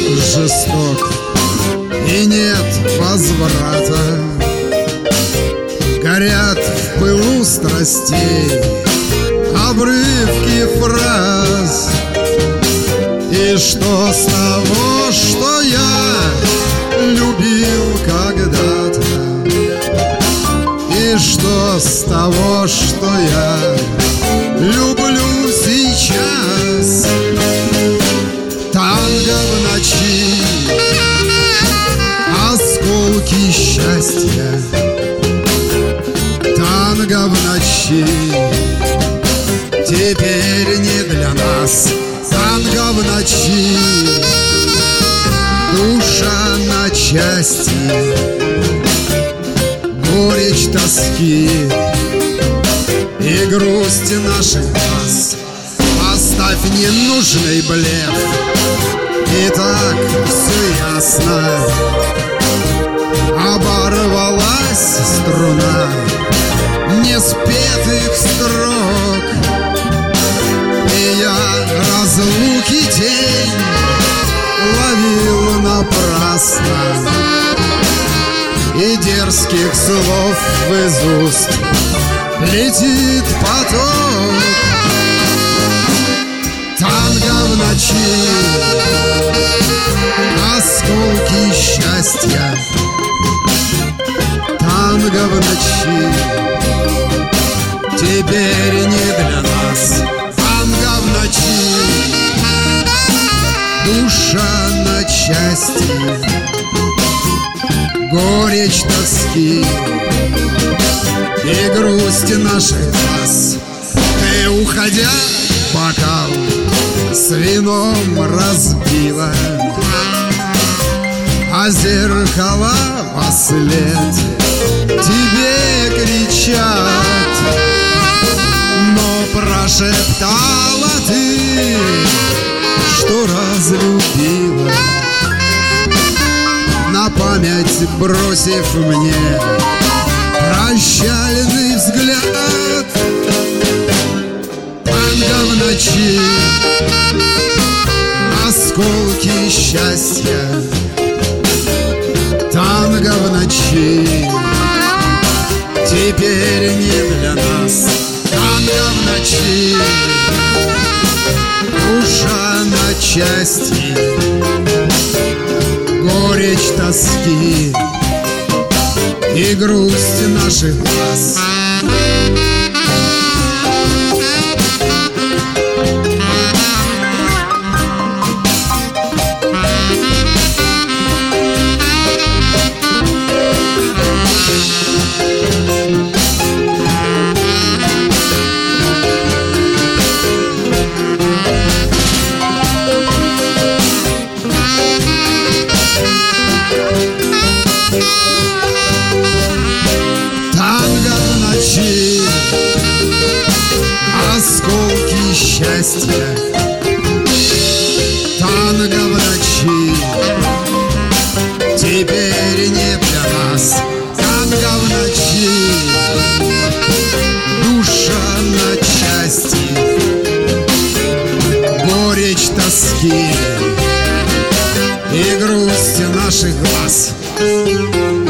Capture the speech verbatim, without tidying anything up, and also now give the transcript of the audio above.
жесток, и нет возврата. Горят в пылу страстей обрывки фраз. И что с того, что я любил когда-то? И что с того, что я люблю сейчас? Танго в ночи, осколки счастья. Танго в ночи, теперь не для нас. Танго в ночи, душа на части, горечь тоски и грусть наших глаз. Оставь ненужный блеф, и так все ясно. Оборвалась струна неспетых строк, и я разлуки день ловил напрасно, и дерзких слов из уст летит поток. Танго в ночи, осколки счастья. Танго в ночи, теперь не для нас. Танго в ночи, душа на части, горечь тоски и грусть наших глаз. Ты, уходя, бокал с вином разбила, а зеркала вслед тебе кричат. Но прошептала ты, что разлюбила, на память бросив мне прощальный взгляд. Танго в ночи, осколки счастья. Танго в ночи, теперь не для нас. Танго в ночи, душа на части, горечь тоски и грусть наших глаз. Танго в ночи, осколки счастья. Танго в ночи, теперь не для нас. Танго в ночи, душа на части, горечь тоски и грусть наших глаз.